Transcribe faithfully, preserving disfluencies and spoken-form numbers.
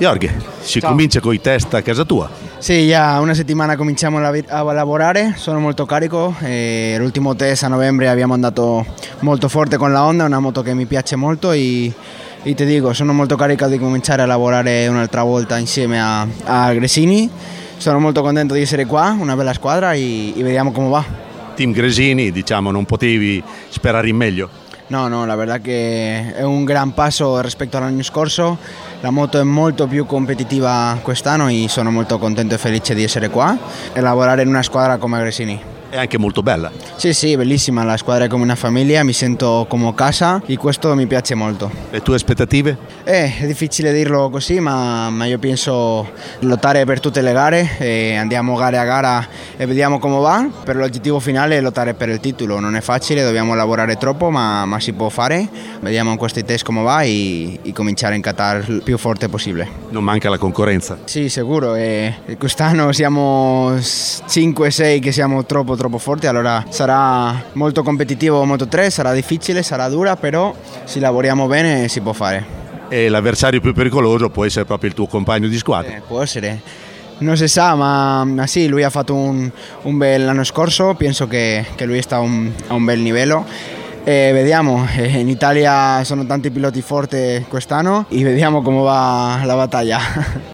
Jorge, si Ciao. comincia con i test a casa tua. Sì, già una settimana cominciamo a lav- a lavorare, sono molto carico, e l'ultimo test a novembre abbiamo andato molto forte con la Honda, una moto che mi piace molto e, e ti dico, sono molto carico di cominciare a lavorare un'altra volta insieme a, a Gresini, sono molto contento di essere qua, una bella squadra e, e vediamo come va. Team Gresini, diciamo, non potevi sperare in meglio? No, no, la verdad che è un gran passo rispetto all'anno scorso, la moto è molto più competitiva quest'anno e sono molto contento e felice di essere qua e lavorare in una squadra come Gresini. È anche molto bella. Sì, sì, bellissima, la squadra è come una famiglia, mi sento come a casa e questo mi piace molto. Le tue aspettative? Eh, è difficile dirlo così, ma, ma io penso lottare per tutte le gare, e andiamo gara a gara e vediamo come va. Per l'obiettivo finale è lottare per il titolo, non è facile, dobbiamo lavorare troppo, ma, ma si può fare. Vediamo in questi test come va e, e cominciare in Qatar il più forte possibile. Non manca la concorrenza? Sì, sicuro, e quest'anno siamo cinque sei che siamo troppo troppo forti, allora sarà molto competitivo Moto tre, sarà difficile, sarà dura, però se lavoriamo bene si può fare. E l'avversario più pericoloso può essere proprio il tuo compagno di squadra? Eh, può essere, non si sa, ma, ma sì, lui ha fatto un, un bel anno scorso, penso che, che lui sta un, a un bel livello. E vediamo, in Italia sono tanti piloti forti quest'anno e vediamo come va la battaglia.